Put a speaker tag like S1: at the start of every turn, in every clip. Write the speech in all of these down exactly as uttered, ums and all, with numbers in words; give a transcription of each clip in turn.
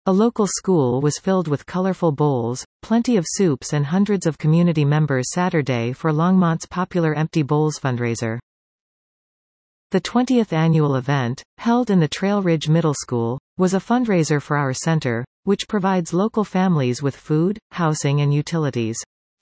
S1: A local school was filled with colorful bowls, plenty of soups and hundreds of community members Saturday for Longmont's popular Empty Bowls fundraiser. The twentieth annual event, held in the Trail Ridge Middle School, was a fundraiser for our center, which provides local families with food, housing and utilities.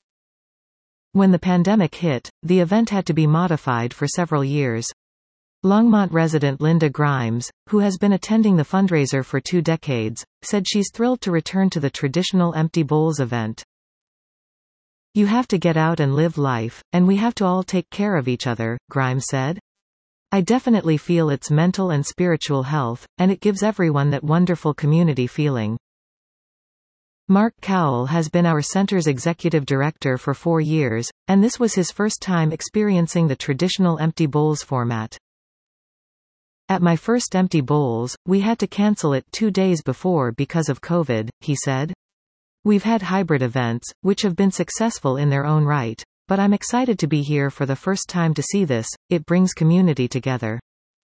S1: When the pandemic hit, the event had to be modified for several years. Longmont resident Linda Grimes, who has been attending the fundraiser for two decades, said she's thrilled to return to the traditional Empty Bowls event. "You have to get out and live life, and we have to all take care of each other," Grimes said. "I definitely feel it's mental and spiritual health, and it gives everyone that wonderful community feeling." Mark Cowell has been our center's executive director for four years, and this was his first time experiencing the traditional Empty Bowls format. "At my first Empty Bowls, we had to cancel it two days before because of COVID," he said. "We've had hybrid events, which have been successful in their own right. But I'm excited to be here for the first time to see this, it brings community together."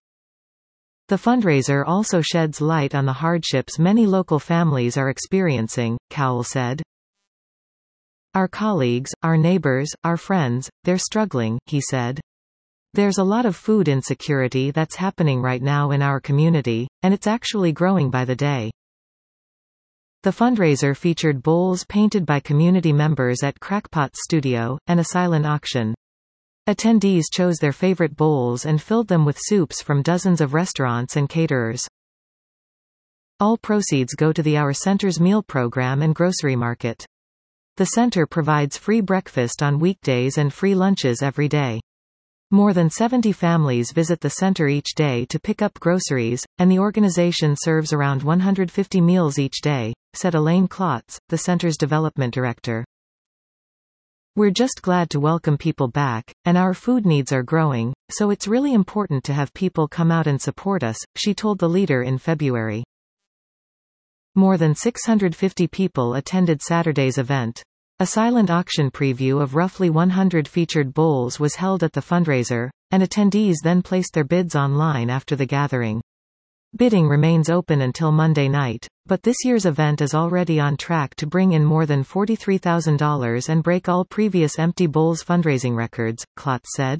S1: The fundraiser also sheds light on the hardships many local families are experiencing, Cowell said. "Our colleagues, our neighbors, our friends, they're struggling," he said. "There's a lot of food insecurity that's happening right now in our community, and it's actually growing by the day." The fundraiser featured bowls painted by community members at Crackpot Studio, and a silent auction. Attendees chose their favorite bowls and filled them with soups from dozens of restaurants and caterers. All proceeds go to the Our Center's meal program and grocery market. The center provides free breakfast on weekdays and free lunches every day. More than seventy families visit the center each day to pick up groceries, and the organization serves around one hundred fifty meals each day, said Elaine Klotz, the center's development director. "We're just glad to welcome people back, and our food needs are growing, so it's really important to have people come out and support us," she told the leader in February. More than six hundred fifty people attended Saturday's event. A silent auction preview of roughly one hundred featured bowls was held at the fundraiser, and attendees then placed their bids online after the gathering. Bidding remains open until Monday night, but this year's event is already on track to bring in more than forty-three thousand dollars and break all previous Empty Bowls fundraising records, Klotz said.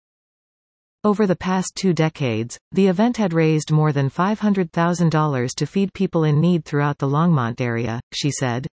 S1: Over the past two decades, the event had raised more than five hundred thousand dollars to feed people in need throughout the Longmont area, she said.